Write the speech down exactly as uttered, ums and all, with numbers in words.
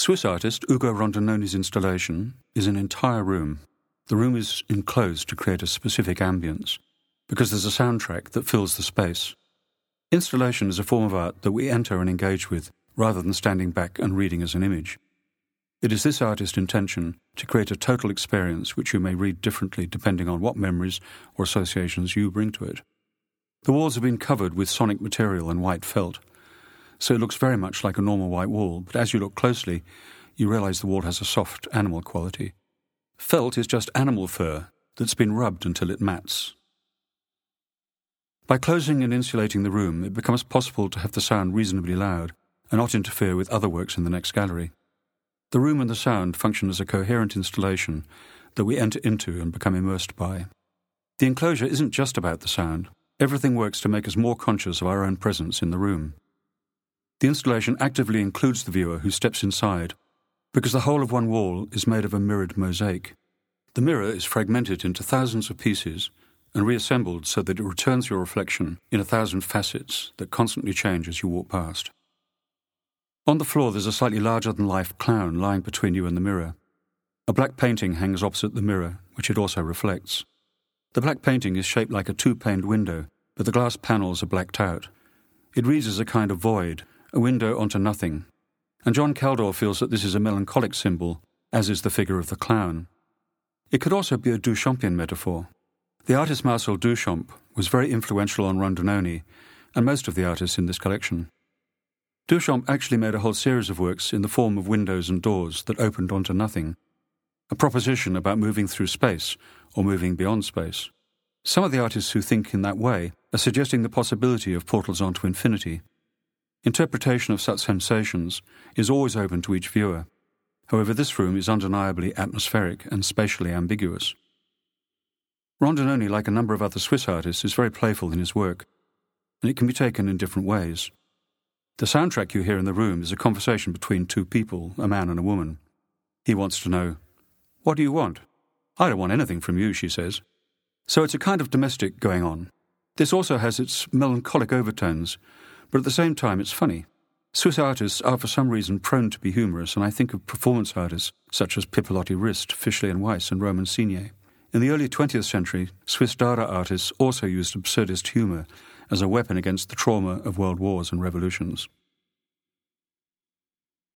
Swiss artist Ugo Rondinoni's installation is an entire room. The room is enclosed to create a specific ambience, because there's a soundtrack that fills the space. Installation is a form of art that we enter and engage with, rather than standing back and reading as an image. It is this artist's intention to create a total experience which you may read differently depending on what memories or associations you bring to it. The walls have been covered with sonic material and white felt, so it looks very much like a normal white wall, but as you look closely, you realise the wall has a soft animal quality. Felt is just animal fur that's been rubbed until it mats. By closing and insulating the room, it becomes possible to have the sound reasonably loud and not interfere with other works in the next gallery. The room and the sound function as a coherent installation that we enter into and become immersed by. The enclosure isn't just about the sound. Everything works to make us more conscious of our own presence in the room. The installation actively includes the viewer who steps inside, because the whole of one wall is made of a mirrored mosaic. The mirror is fragmented into thousands of pieces and reassembled so that it returns your reflection in a thousand facets that constantly change as you walk past. On the floor there's a slightly larger-than-life clown lying between you and the mirror. A black painting hangs opposite the mirror, which it also reflects. The black painting is shaped like a two-paned window, but the glass panels are blacked out. It reads as a kind of void, a window onto nothing, and John Kaldor feels that this is a melancholic symbol, as is the figure of the clown. It could also be a Duchampian metaphor. The artist Marcel Duchamp was very influential on Rondinoni and most of the artists in this collection. Duchamp actually made a whole series of works in the form of windows and doors that opened onto nothing, a proposition about moving through space or moving beyond space. Some of the artists who think in that way are suggesting the possibility of portals onto infinity. Interpretation of such sensations is always open to each viewer. However, this room is undeniably atmospheric and spatially ambiguous. Rondinoni, like a number of other Swiss artists, is very playful in his work, and it can be taken in different ways. The soundtrack you hear in the room is a conversation between two people, a man and a woman. He wants to know, "What do you want?" "I don't want anything from you," she says. So it's a kind of domestic going on. This also has its melancholic overtones, but at the same time it's funny. Swiss artists are for some reason prone to be humorous, and I think of performance artists such as Pipilotti Rist, Fischli and Weiss and Roman Signe. In the early twentieth century, Swiss Dada artists also used absurdist humour as a weapon against the trauma of world wars and revolutions.